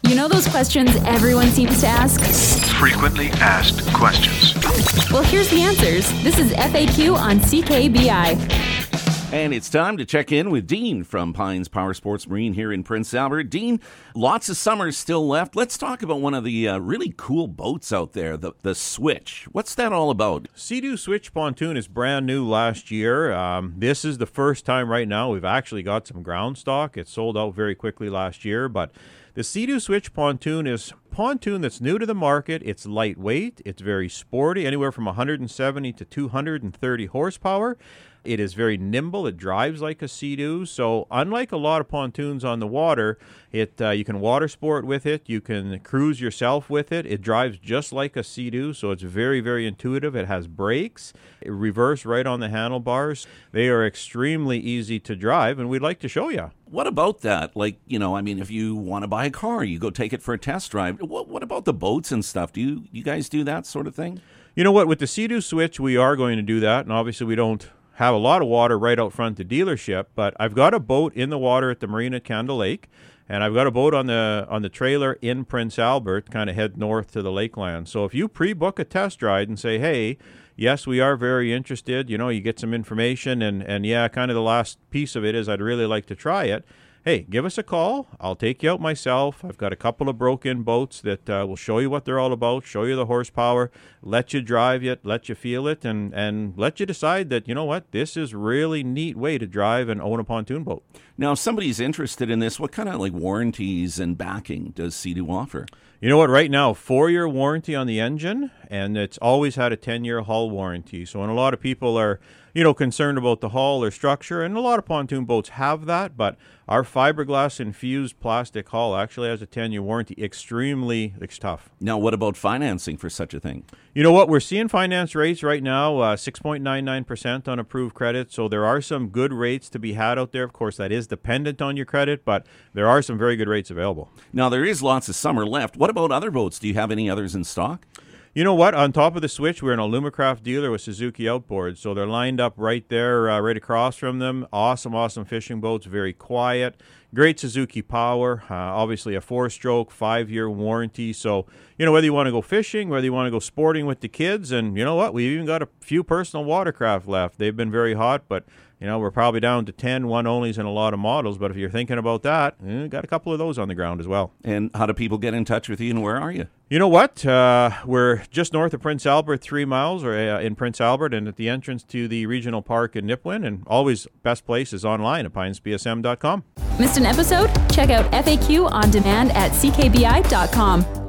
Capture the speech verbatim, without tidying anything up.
You know those questions everyone seems to ask? Frequently asked questions. Well, here's the answers. This is F A Q on C K B I. And it's time to check in with Dean from Pines Power Sports Marine here in Prince Albert. Dean, lots of summer still left. Let's talk about one of the uh, really cool boats out there, the, the Switch. What's that all about? Sea-Doo Switch pontoon is brand new last year. Um, this is the first time right now we've actually got some ground stock. It sold out very quickly last year, but the Sea-Doo Switch pontoon is a pontoon that's new to the market. It's lightweight. It's very sporty, anywhere from one hundred seventy to two hundred thirty horsepower. It is very nimble. It drives like a Sea-Doo. So unlike a lot of pontoons on the water, it uh, you can water sport with it. You can cruise yourself with it. It drives just like a Sea-Doo, so it's very, very intuitive. It has brakes. It reverse right on the handlebars. They are extremely easy to drive, and we'd like to show you. What about that? Like, you know, I mean, if you want to buy a car, you go take it for a test drive. What, what about the boats and stuff? Do you, you guys do that sort of thing? You know what? With the Sea-Doo Switch, we are going to do that, and obviously we don't have a lot of water right out front the dealership, but I've got a boat in the water at the marina at Candle Lake, and I've got a boat on the on the trailer in Prince Albert, kind of head north to the lakeland. So if you pre-book a test ride and say, hey, yes, we are very interested, you know, you get some information, and, and yeah, kind of the last piece of it is I'd really like to try it. Hey, give us a call. I'll take you out myself. I've got a couple of broke-in boats that uh, will show you what they're all about, show you the horsepower, let you drive it, let you feel it, and, and let you decide that, you know what, this is really neat way to drive and own a pontoon boat. Now, if somebody's interested in this, what kind of like warranties and backing does Sea-Doo offer? You know what, right now, four-year warranty on the engine, and it's always had a ten-year hull warranty. So when a lot of people are, you know, concerned about the hull or structure, and a lot of pontoon boats have that, but our fiberglass infused plastic hull actually has a ten-year warranty. Extremely it's tough. Now, what about financing for such a thing? You know what, we're seeing finance rates right now, uh, six point nine nine percent on approved credit, so there are some good rates to be had out there. Of course, that is dependent on your credit, but there are some very good rates available. Now, there is lots of summer left. What about other boats? Do you have any others in stock? You know what? On top of the Switch, we're an Alumacraft dealer with Suzuki Outboards, so they're lined up right there, uh, right across from them. Awesome, awesome fishing boats, very quiet. Great Suzuki power, uh, obviously a four-stroke, five-year warranty. So, you know, whether you want to go fishing, whether you want to go sporting with the kids, and you know what? We've even got a few personal watercraft left. They've been very hot, but, you know, we're probably down to ten one-onlys and a lot of models. But if you're thinking about that, eh, got a couple of those on the ground as well. And how do people get in touch with you, and where are you? You know what? Uh, we're just north of Prince Albert, three miles or uh, in Prince Albert, and at the entrance to the regional park in Nipawin. And always best place is online at pines b s m dot com. Missed an episode? Check out F A Q on demand at c k b i dot com.